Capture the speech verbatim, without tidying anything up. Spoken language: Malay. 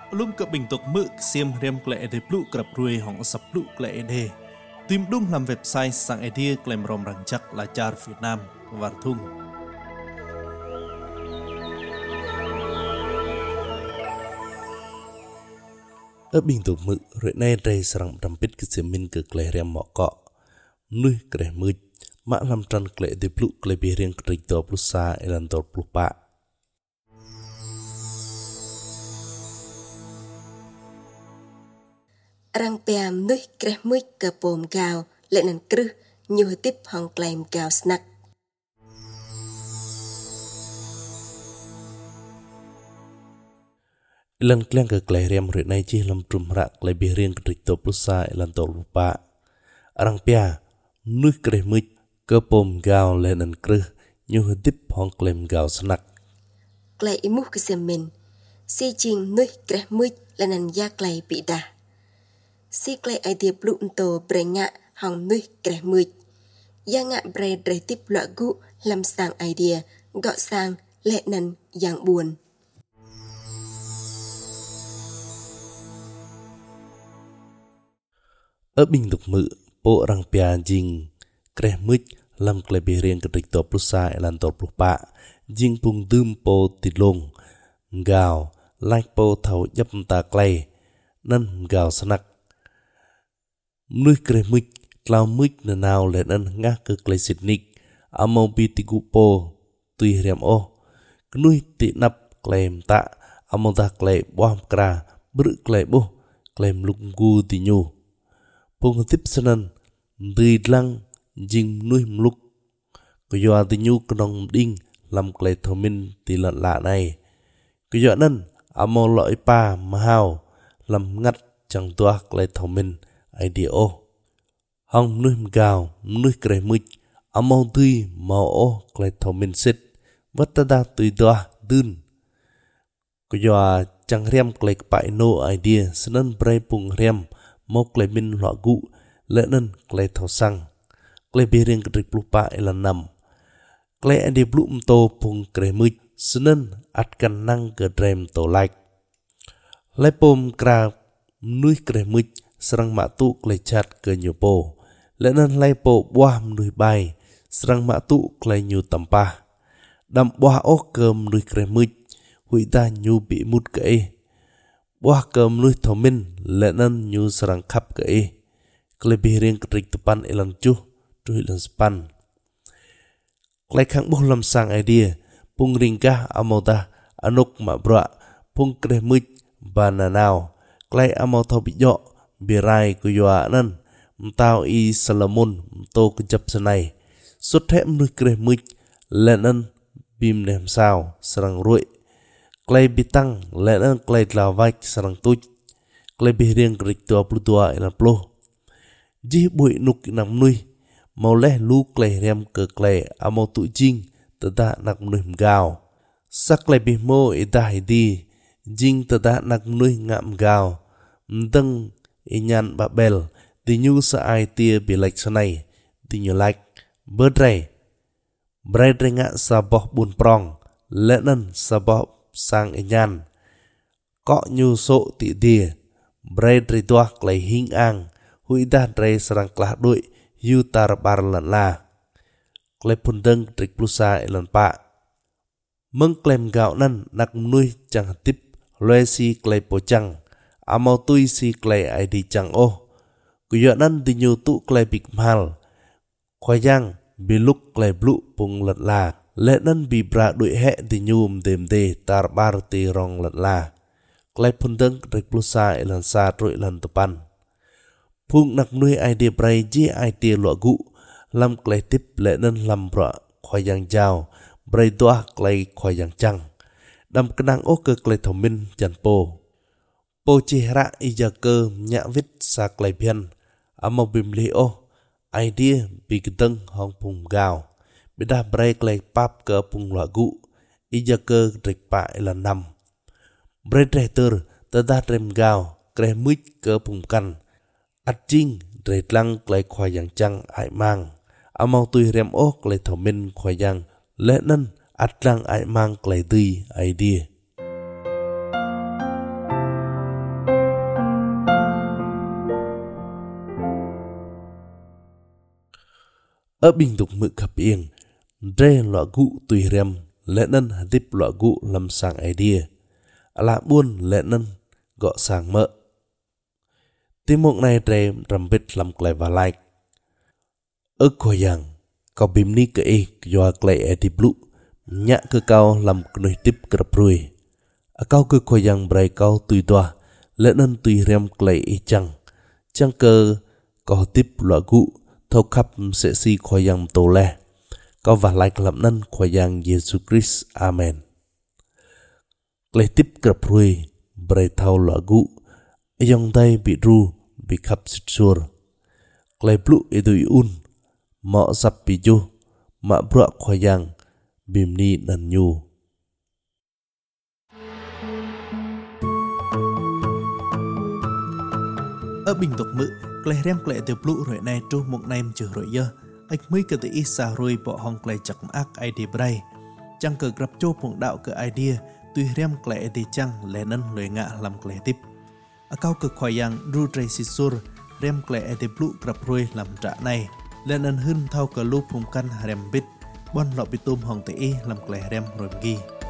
Lum ke bình tục mực xiêm rem klệ để plu krap ruồi hong sập plu klệ để tìm đúng làm website sang idea klem rom rang chắc là char Việt Nam và thung. Ở bình tục mực rồi nay đây sang trăm pít cái xiêm min cái klệ rem mỏ cọ nuôi klệ mực mã làm trăn klệ để plu klệ bì riêng klệ to plu sa elan to plu pa. Rang peam nuôi kreh mui ke pom gao lệ nan krư nhiều tiếp hong claim gao snack. Ilan kleng ke klei rem rit nai chi lam trum rak klei bih rieng krik to plusa ilan to lupa. Arang pia nuôi kreh mui ke pom gao lệ nan krư nhiều tiếp hong claim gao snack. Klei imu ke semen si jing nuôi kreh mui lệ nan ya klei bị đà. Si klei idea plu unto brenya hong nuôi kreh mui. Ya ngạ bre dre tip loại gu làm sang idea gọi sang lệ nan yang buồn. Ở bình tục mự bộ rang pia jing kreh mui lam klei bih rieng krik to plusa ilan to lupa jing pung dum po tilong gao like po thau yap ta klei nan gao snack. Nuôi kreh mui Tlau mui na nào lệ nan ngah ke klei sitnik amau bi tigu po tui rem o knui ti nap klem ta amau ta klei boam kra bru klei bo klem lunggu ti nyu pung tip sanan dui lang jing nuôi mluk ko yo ti nyu knong ding lam klei thomin ti la la này ko yo nan amau loi pa mahau lam ngat chang tua klei thomin idea o hong nuôi gao nuôi kreh mui amau tui mau o klei thomin sit vắt ta da tui doa dun ko yo chang rem klei pai no idea sanan brei pung rem mau klei min lo gu le nan klei tho sang klei bi rieng krik lupa elan nam klei ade blum to pung kreh mui sanan at kan nang ke drem to like le pom kra nuôi kreh mui serang matu klei chat ke nyopo lẽ nên lay po boam nuôi bay serang matu klei nyu tampa đam boa o cơm nuôi kreh mui hui ta nyu bị mút kei boa cơm nuôi thomin lẽ nên nyu serang khap kei klei bih rieng krik tupan elan chu tu hilan span klei khang bo lam sang idea pung ringka amota anok ma bra pung kreh mui bananao klei amau tho bi yo birai ku yo nan tao i Salomon to kejap senai xuất hẻm nuôi kreh mui lenen bim nem sao serang ruồi klei bitang lenen klei lavak serang tuj klei bih rieng krik tua plu tua elan plo ji bui nuk nam nuôi mau leh lu klei rem ke klei amau tu jing tada nak nuôi gao sak klei bih mo ida di jing tada nak nuôi ngam gao mdeng inyan babel di nyu sa ai tia bi like sanai di nyu like berdre berdre nga sa boh bun prong lenen sa boh sang inyan ko nyu so ti dia berdre tua klei hing ang hui da dre serang klah dui yu tar bar lan la klei pundeng trik plusa elan pa meng klem gao nan nak nuôi chang tip loe si klei pochang amau tui si klei ai di chang o kuyo nan di nyu tu klei big mal khoyang biluk klei blu pung lat la le nan bi bra dui he di nyum dem de tar bar ti rong lat la klei pundeng trik plusa elan sa troi lan tepan pung nak nuôi ai di brai ji ai ti lo gu lam klei tip le nan lam bra khoyang jao brai tua klei khoyang chang đam kenang o ke klei thomin jan po po chihra ija ke nya vit sa klei pian amau bim li o idea bi kedeng hong pung gao beda brai klei pap ke pung lagu ija ke drik pa elan nam brai dreter tada trem gao kreh mui ke pung kan at jing dret lang klei khoyang chang ai mang amau tui rem o klei thomin khoyang le nan at lang ai mang klei tui idea ở bình tục mực khập yên rê lọ gụ tùy rem lẽ nân tiếp lọ gụ làm sang idea là buôn lẽ nân gọ sang mỡ tim mộng này rê rầm bít làm klei và like ở coi yang kau bim ni ke e yo klei edi blu nhạ ke kau làm nổi tiếp krap rui kau ke coi yang brai kau tùy toa lẽ nân tùy rem klei e chăng chăng cơ kau tiếp lọ gụ thâu khắp sẽ si coi yang tô le kau và like làm nân coi yang Jesus Christ amen klei tiếp krap rui brai thâu lọ gụ yang tay bị ru bị khắp sít sur klei blu itu un mọ sắp bị ju mạ bro coi yang bim ni nan nhu ở bình tục mự klei rem klei từ blu rồi này tru một nem chữ rồi giờ ách mới cái tự ít xa rồi bỏ hong klei chặt ác idea bray chẳng cờ gặp châu phong đạo cái idea tuy rem klei thì chẳng lẽ nân lời ngạ làm klei tiếp ở cao cực khoai yang ru tray sisur rem klei thì blu gặp rồi làm trả này lẽ nân hưng thao cờ lu phùng căn rem bít bon lọ bị tôm hong tự làm klei rem rồi ghi